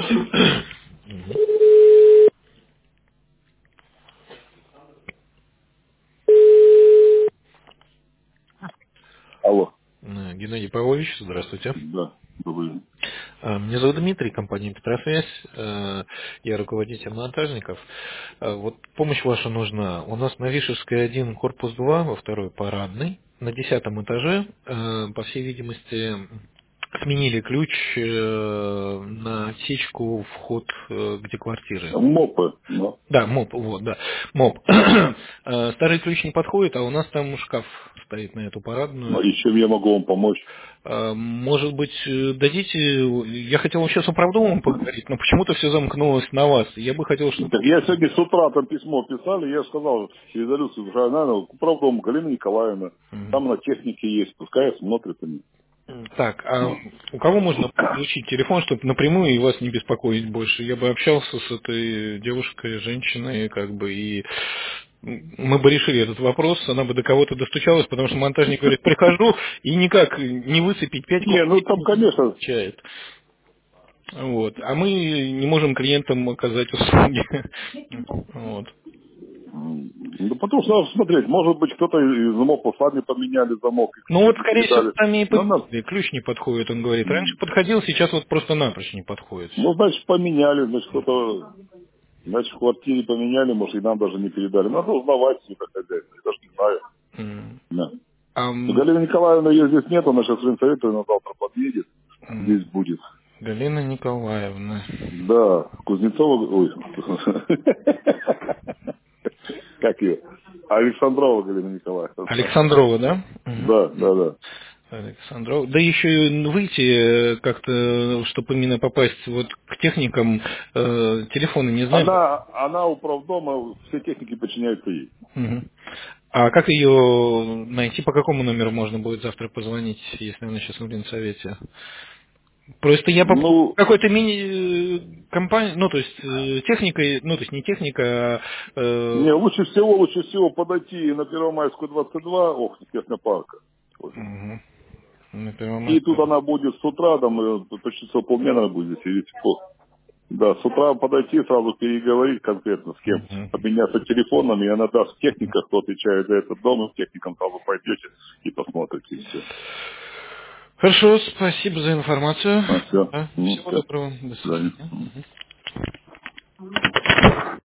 Алло. Геннадий Павлович, здравствуйте. Да, добрый день. Меня зовут Дмитрий, компания Петросвязь. Я руководитель монтажников. Вот помощь ваша нужна. У нас на Вишерской 1, корпус 2, во второй парадный, на 10-м этаже, по всей видимости, сменили ключ на отсечку вход, где квартиры. МОПы, да. Да, МОП, вот, да, МОП. Старый ключ не подходит, а у нас там шкаф стоит на эту парадную. Ну, и чем я могу вам помочь? Может быть, дадите... Я хотел вообще с управдомом поговорить, но почему-то все замкнулось на вас. Я бы хотел, чтобы... Так я сегодня с утра там письмо писали, я сказал резолюцию, наверное, управдом Галина Николаевна, Мгм. там на технике есть, пускай смотрят они. Так, а у кого можно получить телефон, чтобы напрямую и вас не беспокоить больше? Я бы общался с этой девушкой, женщиной, как бы, и мы бы решили этот вопрос, она бы до кого-то достучалась, потому что монтажник говорит, прихожу, и никак не выцепить 5 Не, ну там, копеек не конечно, получает. Вот. А мы не можем клиентам оказать услуги. Вот. ну потому что надо смотреть, может быть кто-то из МОПа сами поменяли замок и Ну ключи вот, не скорее всего, передали. сами и Ну, надо, поменяли. Ключ не подходит, он говорит. Раньше подходил, сейчас вот просто напрочь не подходит. ну, значит, поменяли, значит, кто-то, значит, в квартире поменяли, может, и нам даже не передали. Надо узнавать, все это хозяйство, я даже не знаю. М. Да. А, Галина Николаевна, ее здесь нет, она сейчас в Ленсовету, она завтра подъедет, м, здесь будет. Галина Николаевна. Да, Кузнецова, ой, как ее? Александрова Галина Николаевна. Александрова, да? Мгм. Да, да, да. Александрова. Да еще и выйти как-то, чтобы именно попасть вот к техникам, телефоны не знаем. Она управдома, все техники подчиняются ей. Мгм. А как ее найти, по какому номеру можно будет завтра позвонить, если она сейчас в Ленсовете? Просто я по Ну, какой-то мини-компании, ну, то есть, техникой, ну, то есть, не техника, а... не, лучше всего подойти на Первомайскую 22, технопарка. Ой. Мгм. На И тут Первомайскую. она будет с утра, там, почти полмера будет сидеть. Да, с утра подойти, сразу переговорить конкретно с кем, Мгм. обменяться телефонами, и она даст техника, кто отвечает за этот дом, и с техником сразу пойдете и посмотрите, и все. Хорошо, спасибо за информацию. А, все. Да, всего Все. доброго, до До свидания. свидания.